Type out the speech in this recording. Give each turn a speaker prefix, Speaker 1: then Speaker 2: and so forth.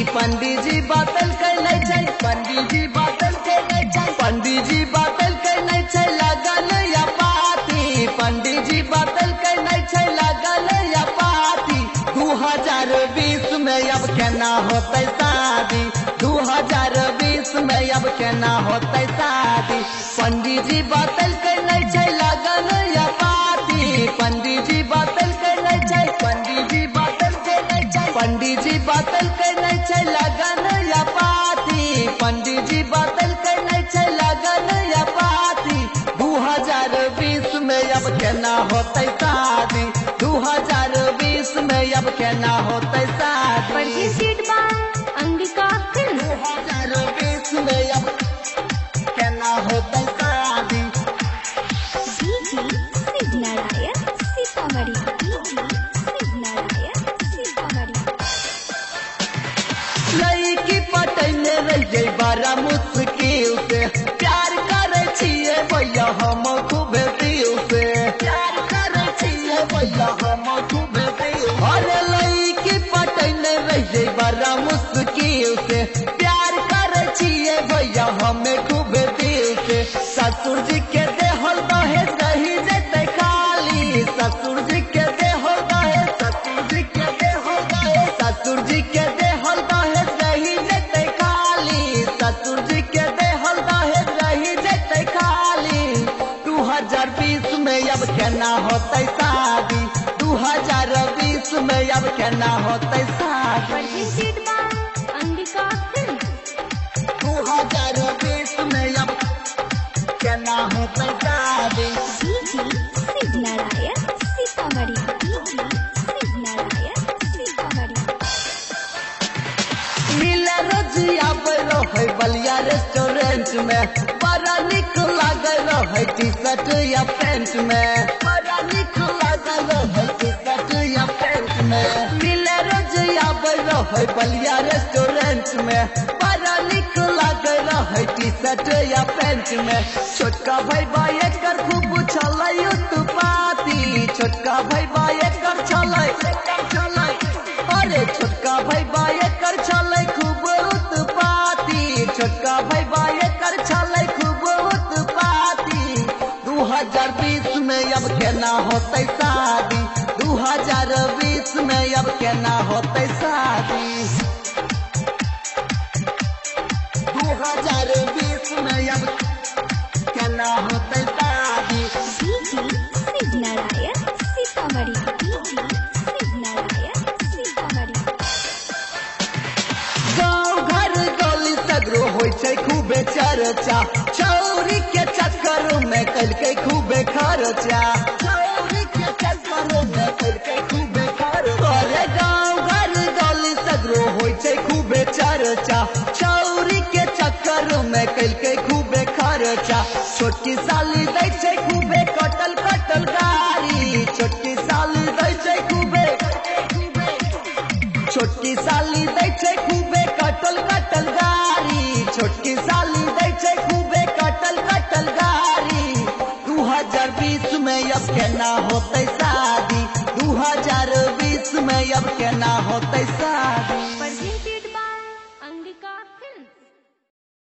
Speaker 1: पंडित जी बातल कैले छै, पंडित जी बातल कैले छै, पंडित जी बातल कैले छै लगल या पाती, पंडित जी बातल कैले छै लगल या पाती। 2020 में अब केना होतै शादी, 2020 में अब केना होतै शादी। पंडित जी बातल कैले छै लगल या पाती, पंडित जी बातल कैले छै, पंडित जी बातल कैले छै, पंडित जी बातल कैले छै लगन या पाती, पंडित जी बातल कैले छै लगन या पाती। 2020 में अब केना होतै शादी, 2020 में अब केना होतै शादी।
Speaker 2: presented by Angika Film।
Speaker 1: 2020 में अब केना होतै शादी।
Speaker 2: DJ Sidnarayan Sitamarhi, DJ Sidnarayan Sitamarhi।
Speaker 1: लड़की पटैने रहिए बड़ा मुश्किल से, प्यार करे छिए भैया हम खूबे दिल से, प्यार करे छिए भैया हम खूबे दिल। अरे लड़की पटैने रहिए बड़ा मुश्किल से, प्यार करे छिए भैया हमें खूबे दिल से। ससुर जी के देहल रहे सही जते खाली, ससुर जी के देहल रहे, ससुर जी के देहल रहे, ससुर जी के देहल रहे सही जते खाली, ससुर जी के देहल रहे सही जते खाली। 2020 में अब केना होतै शादी, 2020 में अब केना होतै शादी।
Speaker 2: presented by Angika Film।
Speaker 1: 2020 में अब केना होतै शादी।
Speaker 2: DJ Sidnarayan Sitamarhi, DJ Sidnarayan Sitamarhi।
Speaker 1: मिले रोजिया बैलो है बलिया रेस्टोरेंट में, बड़ा निक लागल है टी शर्ट या पैंट में, बड़ा निक लागल है टी शर्ट या पैंट में। मिले रोजिया बैलो है बलिया रेस्टोरेंट में, बड़ा निक लागल है टी शर्ट या पैंट में। छोटका भाई एकर खूब छलै उत्पाती, छोटका भाई एकर छलै, अरे छोटका भाई एकर छलै खूब उत्पाती, छोटका भाई एकर छलै खूब उत्पाती। 2020 में अब केना होतै शादी, 2020 में अब केना होतै शादी। 2020 में अब केना होतै शादी।
Speaker 2: DJ Sidnarayan Sitamarhi, DJ Sidnarayan Sitamarhi।
Speaker 1: गाँव घर गली सगरो होइ छै खूबे चर्चा, छौरी के चक्कर में कलकै खूबे खर्चा, छौरी के चक्कर में कलकै खूबे खर्चा। अरे गाँव घर गली सगरो होइ छै खूबे चर्चा, छौरी के चक्कर में कलकै खूबे खर्चा। छोटकी साली दै छै खूबे कटल कटल गाड़ी, छोटकी साली दै छै खूबे, छोटकी साली दै छै खूबे कटल कटल गाड़ी, छोटकी साली दै छै खूबे कटल कटल गाड़ी। 2020 में अब केना होतै शादी, 2020 में अब केना होतै शादी।
Speaker 2: presented by Angika Film।